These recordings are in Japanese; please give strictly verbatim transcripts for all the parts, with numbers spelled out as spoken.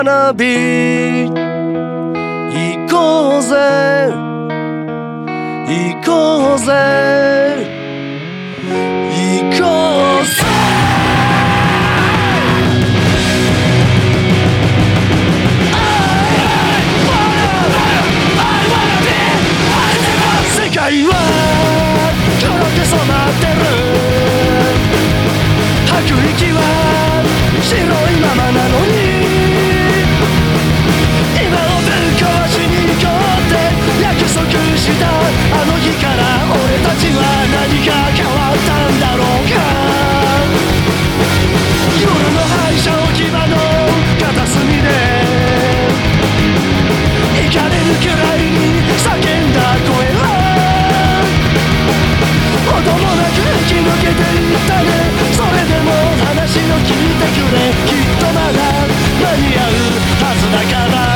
花火行こうぜ行こうぜ行こうぜ世界は黒く染まってる吐く息は白いままなのに今をぶっ壊しに行こうって約束したあの日から俺たちは何か変わったんだろうか夜の廃車置き場の片隅でイカれるくらいに叫んだ声は音もなく生き抜けていったねそれでも話を聞いてくれきっとまだ間に合うはずだから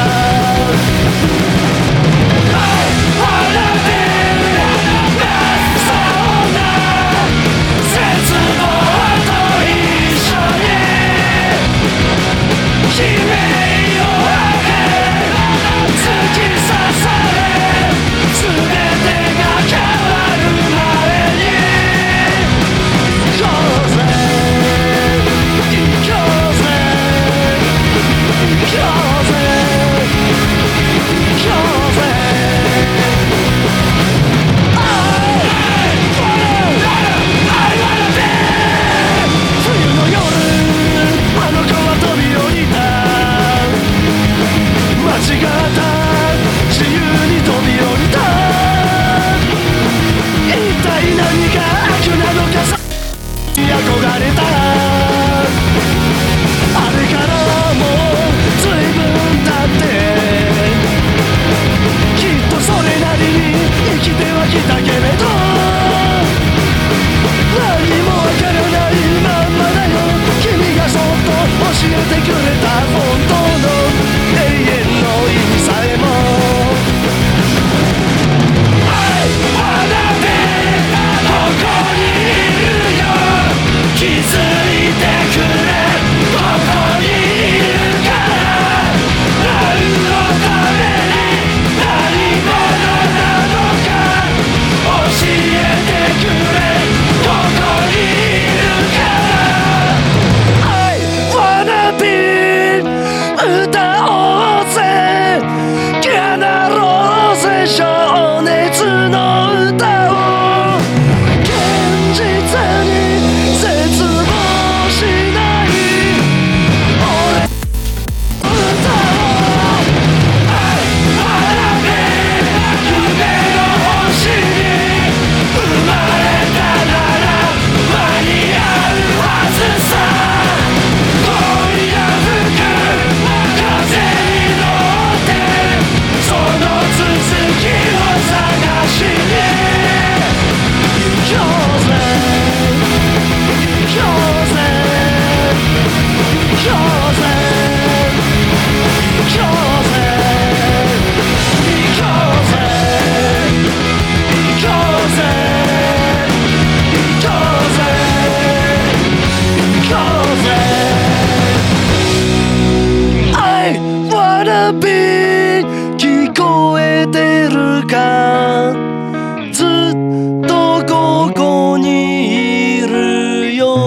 聞こえてるかずっとここにいるよ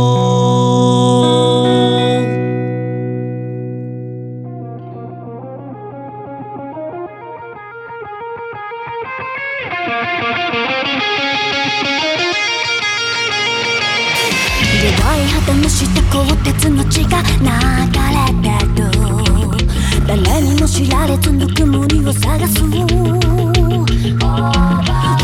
弱い旗の下鋼鉄の血が流れてる誰にも知られずぬくもりを探す